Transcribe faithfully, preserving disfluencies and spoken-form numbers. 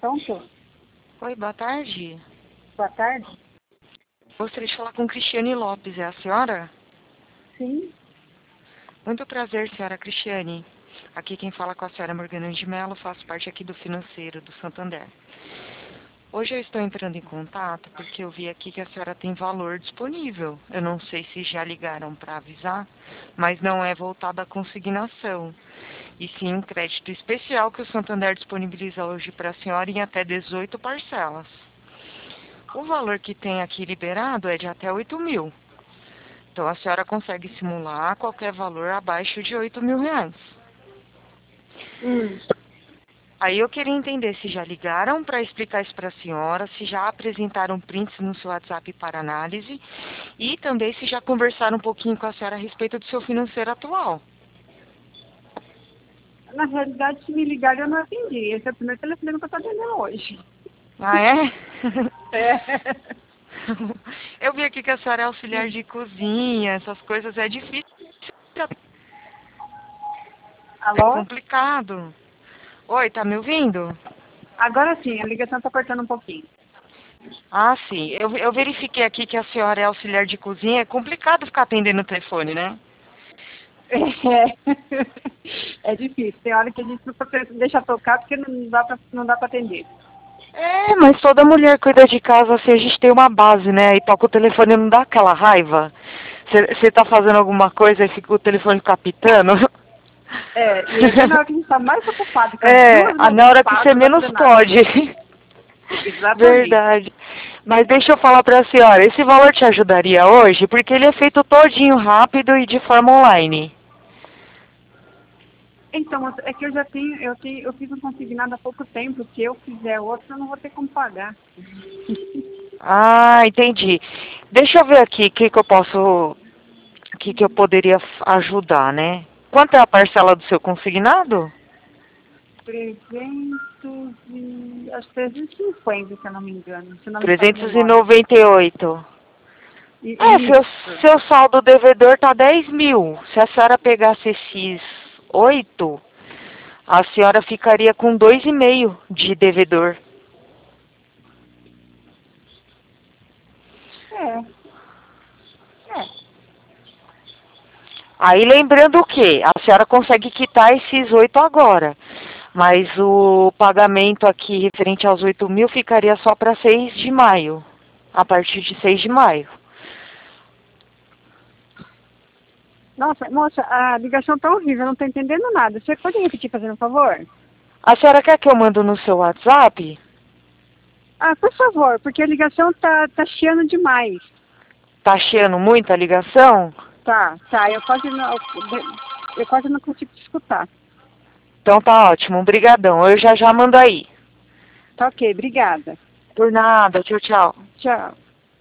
Pronto? Oi, boa tarde. Boa tarde. Gostaria de falar com Cristiane Lopes, é a senhora? Sim. Muito prazer, senhora Cristiane. Aqui quem fala com a senhora Morgana de Mello, faço parte aqui do financeiro do Santander. Hoje eu estou entrando em contato porque eu vi aqui que a senhora tem valor disponível. Eu não sei se já ligaram para avisar, mas não é voltado à consignação. E sim um crédito especial que o Santander disponibiliza hoje para a senhora em até dezoito parcelas. O valor que tem aqui liberado é de até oito mil. Então a senhora consegue simular qualquer valor abaixo de oito mil reais. Hum. Aí eu queria entender se já ligaram para explicar isso para a senhora, se já apresentaram prints no seu WhatsApp para análise e também se já conversaram um pouquinho com a senhora a respeito do seu financeiro atual. Na realidade, se me ligaram, eu não atendi. Esse é o primeiro telefone que eu estou atendendo hoje. Ah, é? É. Eu vi aqui que a senhora é auxiliar de cozinha, essas coisas é difícil. É Alô? complicado. Oi, tá me ouvindo? Agora sim, a ligação está cortando um pouquinho. Ah, sim. Eu, eu verifiquei aqui que a senhora é auxiliar de cozinha. É complicado ficar atendendo o telefone, né? É. É difícil. Tem hora que a gente não pode deixar tocar porque não dá para não dá para atender. É, mas toda mulher cuida de casa, assim, a gente tem uma base, né? E toca o telefone, não dá aquela raiva? Você tá fazendo alguma coisa e fica, o telefone fica pitando? É, e é na hora que a gente está mais ocupado, com as É, duas a- mãos na hora que você ocupadas, não dá para menos fazer nada. pode. Exatamente. Verdade. Mas deixa eu falar pra senhora, esse valor te ajudaria hoje? Porque ele é feito todinho rápido e de forma online. Então, é que eu já tenho, eu tenho, eu fiz um consignado há pouco tempo. Se eu fizer outro, eu não vou ter como pagar. Ah, entendi. Deixa eu ver aqui o que, que eu posso, o que, que eu poderia f- ajudar, né? Quanto é a parcela do seu consignado? trezentos e... acho que trezentos e cinquenta, se eu não me engano. Se não me falha a trezentos e memória. noventa e oito. É, E, seu, isso. seu saldo devedor tá dez mil. Se a senhora pegasse esses oito, a senhora ficaria com dois e meio de devedor. É. É. Aí lembrando o quê? A senhora consegue quitar esses oito agora. Mas o pagamento aqui referente aos oito mil ficaria só para seis de maio. A partir de seis de maio. Nossa, moça, a ligação tá horrível, eu não tô entendendo nada. Você pode repetir, fazendo um favor? A senhora quer que eu mando no seu WhatsApp? Ah, por favor, porque a ligação tá, tá chiando demais. Tá chiando muito a ligação? Tá, tá, eu quase não, eu quase não consigo te escutar. Então tá ótimo, obrigadão. Eu já já mando aí. Tá ok, obrigada. Por nada, tchau, tchau. Tchau.